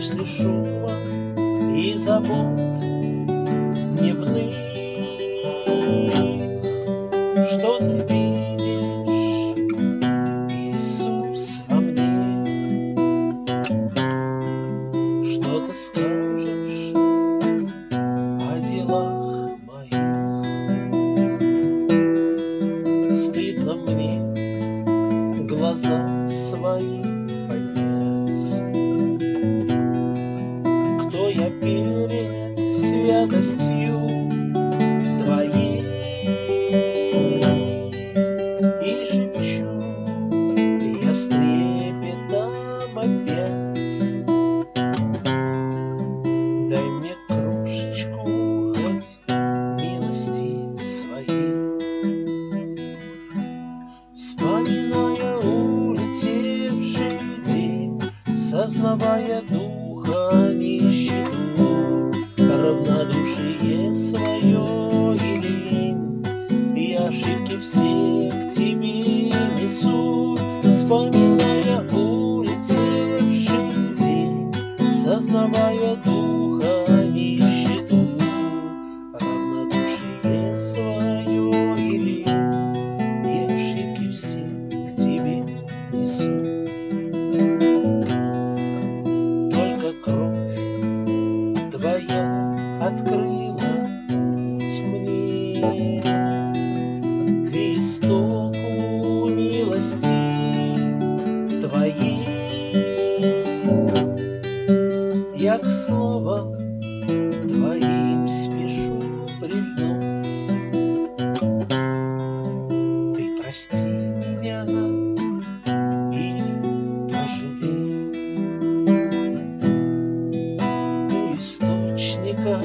после шума и забот дневных. Что ты видишь, Иисус, во мне? Что ты скажешь о делах моих? Стыдно мне глаза свои поднять. Кто я перед святостью Твоей? И шепчу я с трепетом опять: дай мне крошечку хоть милости своей. Вспоминая улетевший день, сознавая духа нищету, равнодушие свое и лень, и ошибки все к тебе несу. Вспоминая улетевший день, сознавая духа нищету, равнодушие свое и лень, и ошибки все к тебе несу. Только кровь Твоя открыла путь мне к истоку милости Твоей. Я к словам Твоим спешу прильнуть. Ты прости меня и пожалей. У источника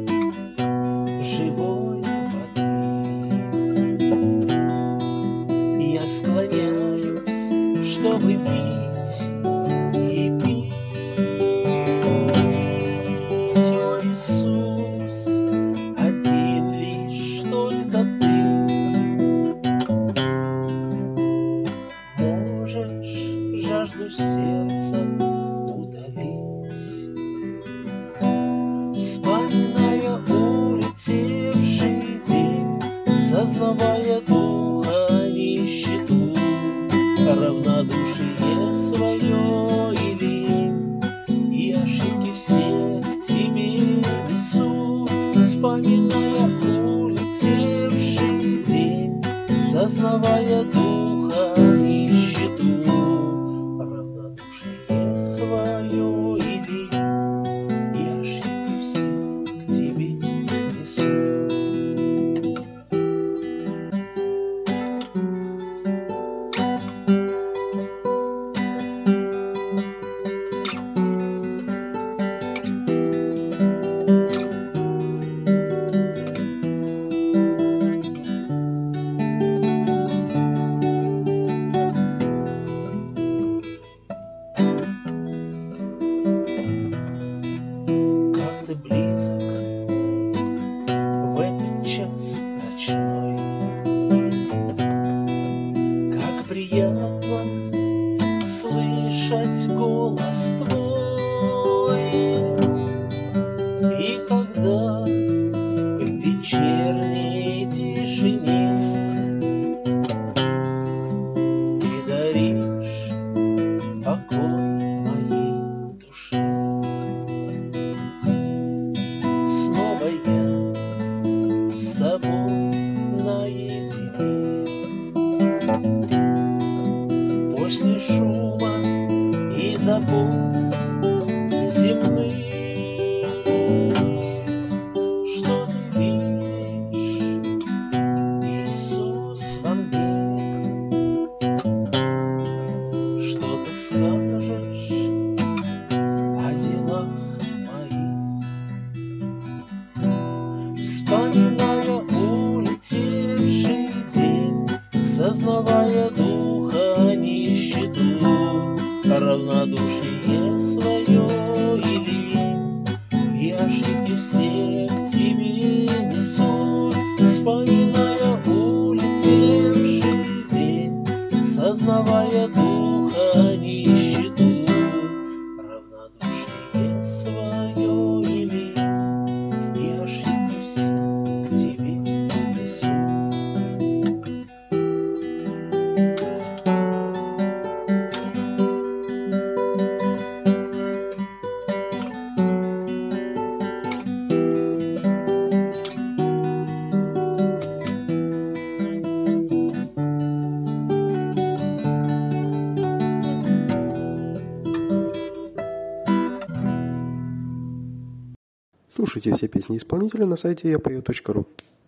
живой воды я склоняюсь, чтобы пить и пить. Слушайте все песни исполнителя на сайте yapeo.ru.